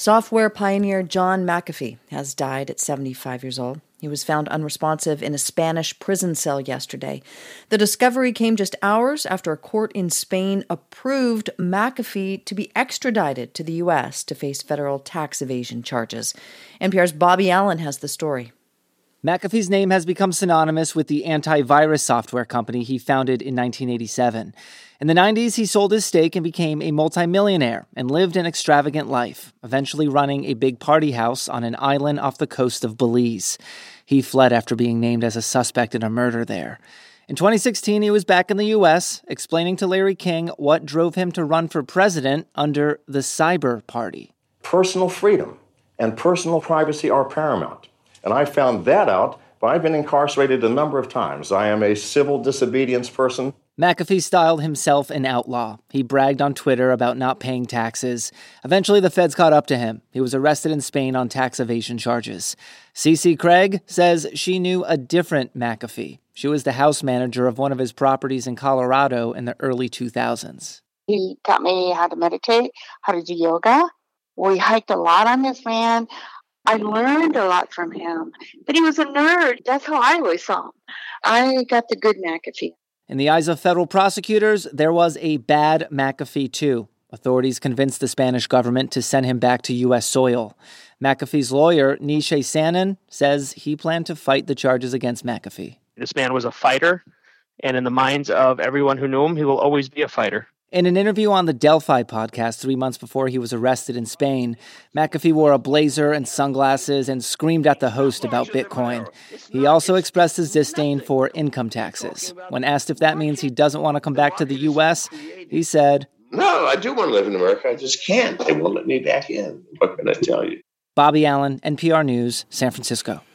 Software pioneer John McAfee has died at 75 years old. He was found unresponsive in a Spanish prison cell yesterday. The discovery came just hours after a court in Spain approved McAfee to be extradited to the U.S. to face federal tax evasion charges. NPR's Bobby Allen has the story. McAfee's name has become synonymous with the antivirus software company he founded in 1987. In the 90s, he sold his stake and became a multimillionaire and lived an extravagant life, eventually running a big party house on an island off the coast of Belize. He fled after being named as a suspect in a murder there. In 2016, he was back in the U.S., explaining to Larry King what drove him to run for president under the Cyber Party. Personal freedom and personal privacy are paramount. And I found that out, but I've been incarcerated a number of times. I am a civil disobedience person. McAfee styled himself an outlaw. He bragged on Twitter about not paying taxes. Eventually, the feds caught up to him. He was arrested in Spain on tax evasion charges. CeCe Craig says she knew a different McAfee. She was the house manager of one of his properties in Colorado in the early 2000s. He taught me how to meditate, how to do yoga. We hiked a lot on this land. I learned a lot from him, but he was a nerd. That's how I always saw him. I got the good McAfee. In the eyes of federal prosecutors, there was a bad McAfee, too. Authorities convinced the Spanish government to send him back to U.S. soil. McAfee's lawyer, Nishe Sanin, says he planned to fight the charges against McAfee. This man was a fighter, and in the minds of everyone who knew him, he will always be a fighter. In an interview on the Delphi podcast 3 months before he was arrested in Spain, McAfee wore a blazer and sunglasses and screamed at the host about Bitcoin. He also expressed his disdain for income taxes. When asked if that means he doesn't want to come back to the U.S., he said, "No, I do want to live in America. I just can't. They won't let me back in. What can I tell you?" Bobby Allen, NPR News, San Francisco.